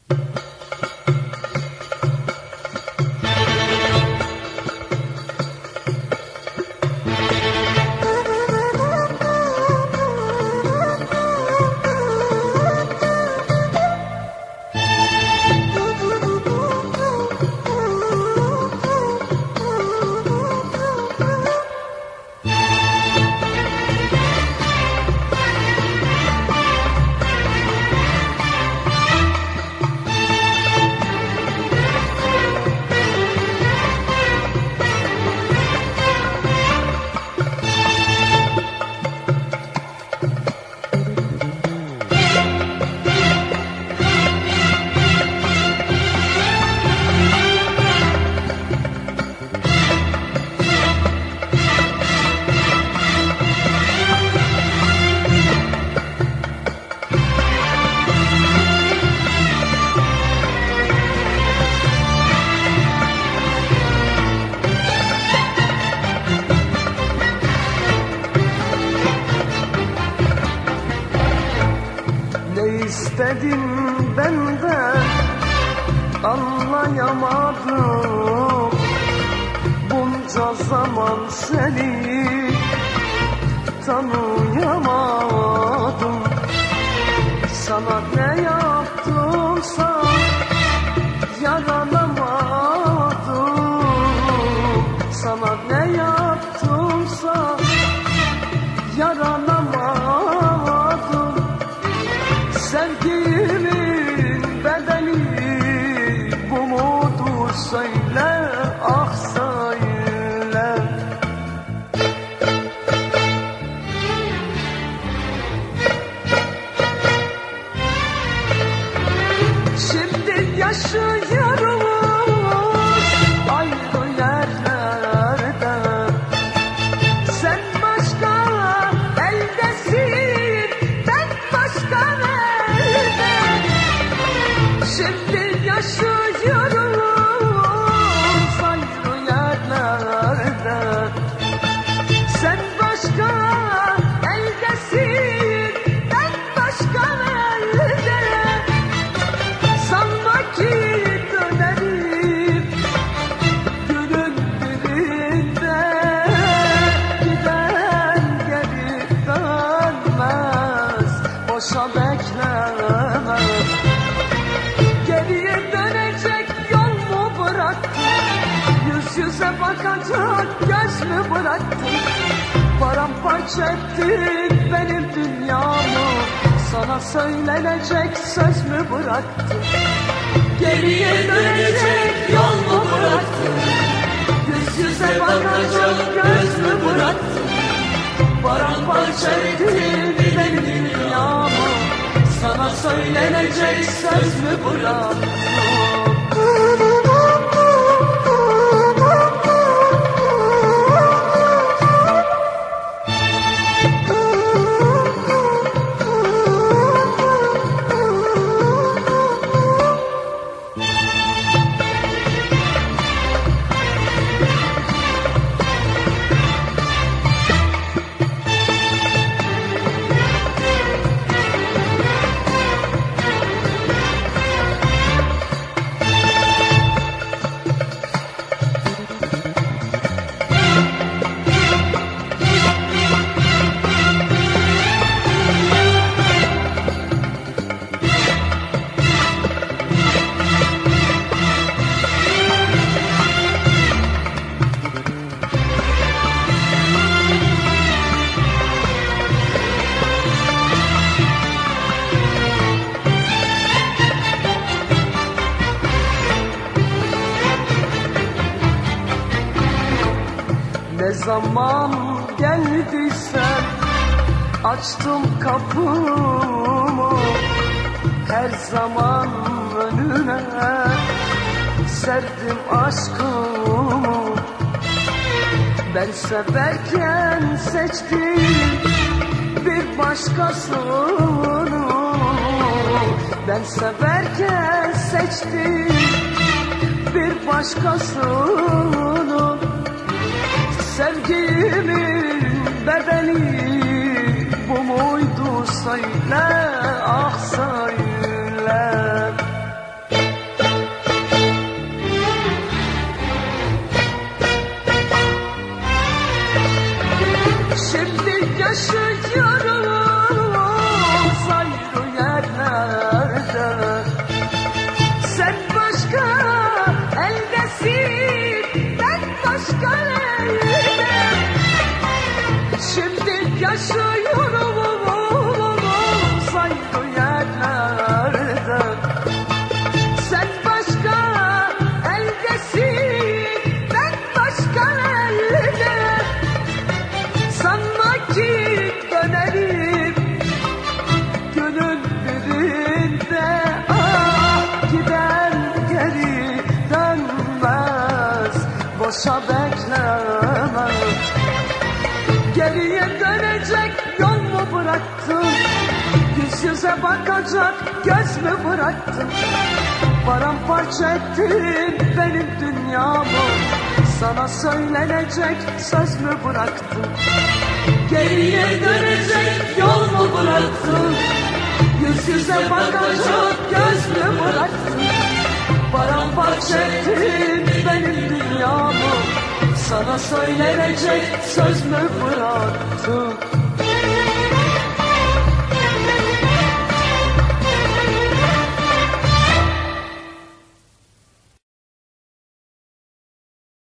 İstedin benden, anlayamadım. Bunca zaman seni tanıyamadım. Sana ne yaptımsa yaranamadım. Sana ne yaptımsa yaranamadım. Sevgimin bedeli bu mudur söyle, ah söyle. Şimdi yaşıyoruz ayrı yerlerde. Sen başka eldesin, ben başka elde. Şimdi yaşıyoruz ayrı yerlerde. Sen başka eldesin, ben başka elde. Sanma ki dönerim günün birinde. Giden geri dönmez, boşa bekleme. Geriye dönecek yol mu bıraktın? Yüz yüze bakacak göz mü bıraktın? Paramparça ettin benim dünyamı. Sana söylenecek söz mü bıraktın? Geriye dönecek yol mu bıraktın? Yüz yüze bakacak göz mü bıraktın? Paramparça ettin benim dünyamı. Sana söylenecek söz mü bıraktın? Ne zaman geldiysen açtım kapımı, her zaman önüne serdim aşkımı. Ben severken seçtim bir başkasını. Ben severken seçtim bir başkasını. Sevgimin bedeli bu muydu söyle, ah söyle. yaşa bekleme. Geriye dönecek yol mu bıraktın? Yüz yüze bakacak göz mü bıraktın? Paramparça ettin benim dünyamı. Sana söylenecek söz mü bıraktın? Geriye dönecek yol mu bıraktın? Yüz yüze bakacak göz mü bıraktın? Paramparça ettin benim dünyamı. Sana söylenecek söz mü bıraktın?